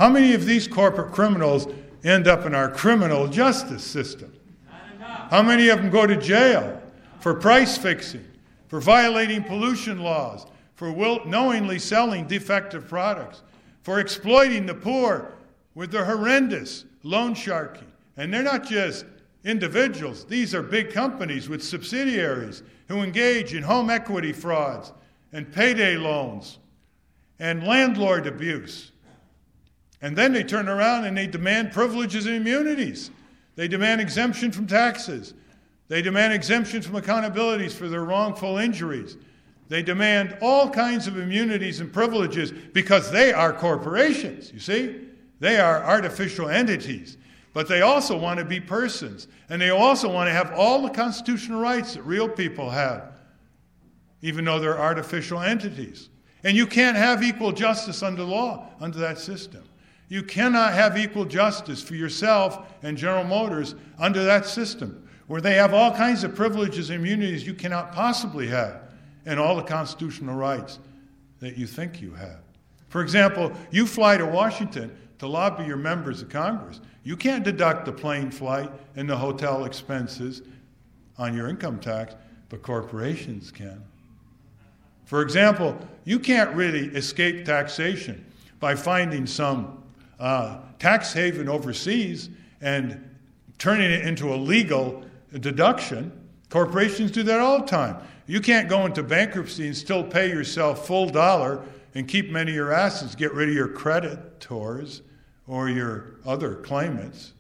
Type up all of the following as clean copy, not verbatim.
How many of these corporate criminals end up in our criminal justice system? How many of them go to jail for price fixing, for violating pollution laws, for knowingly selling defective products, for exploiting the poor with their horrendous loan sharking? And they're not just individuals. These are big companies with subsidiaries who engage in home equity frauds and payday loans and landlord abuse. And then they turn around and they demand privileges and immunities. They demand exemption from taxes. They demand exemption from accountabilities for their wrongful injuries. They demand all kinds of immunities and privileges because they are corporations, you see? They are artificial entities. But they also want to be persons. And they also want to have all the constitutional rights that real people have, even though they're artificial entities. And you can't have equal justice under law, under that system. You cannot have equal justice for yourself and General Motors under that system, where they have all kinds of privileges and immunities you cannot possibly have, and all the constitutional rights that you think you have. For example, you fly to Washington to lobby your members of Congress. You can't deduct the plane flight and the hotel expenses on your income tax, but corporations can. For example, you can't really escape taxation by finding some tax haven overseas and turning it into a legal deduction. Corporations do that all the time. You can't go into bankruptcy and still pay yourself full dollar and keep many of your assets, get rid of your creditors or your other claimants.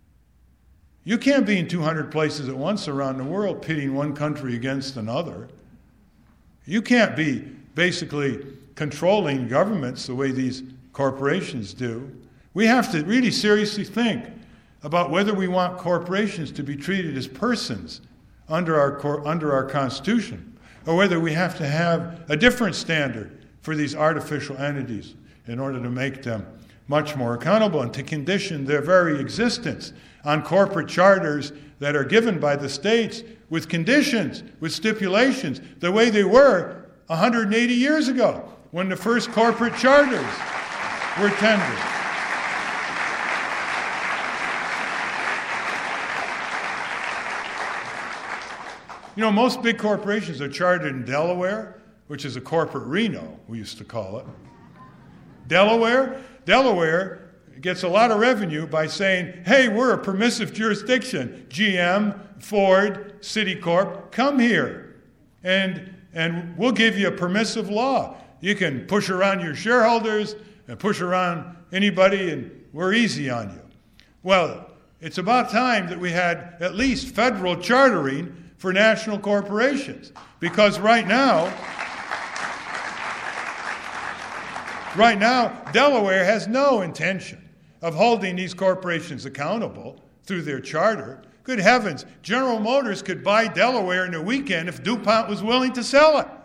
You can't be in 200 places at once around the world pitting one country against another. You can't be basically controlling governments the way these corporations do. We have to really seriously think about whether we want corporations to be treated as persons under our Constitution, or whether we have to have a different standard for these artificial entities in order to make them much more accountable and to condition their very existence on corporate charters that are given by the states with conditions, with stipulations, the way they were 180 years ago when the first corporate charters were tendered. You know, most big corporations are chartered in Delaware, which is a corporate Reno, we used to call it. Delaware gets a lot of revenue by saying, hey, we're a permissive jurisdiction. GM, Ford, Citicorp, come here, and we'll give you a permissive law. You can push around your shareholders and push around anybody, and we're easy on you. Well, it's about time that we had at least federal chartering for national corporations, because right now, Delaware has no intention of holding these corporations accountable through their charter. Good heavens, General Motors could buy Delaware in a weekend if DuPont was willing to sell it.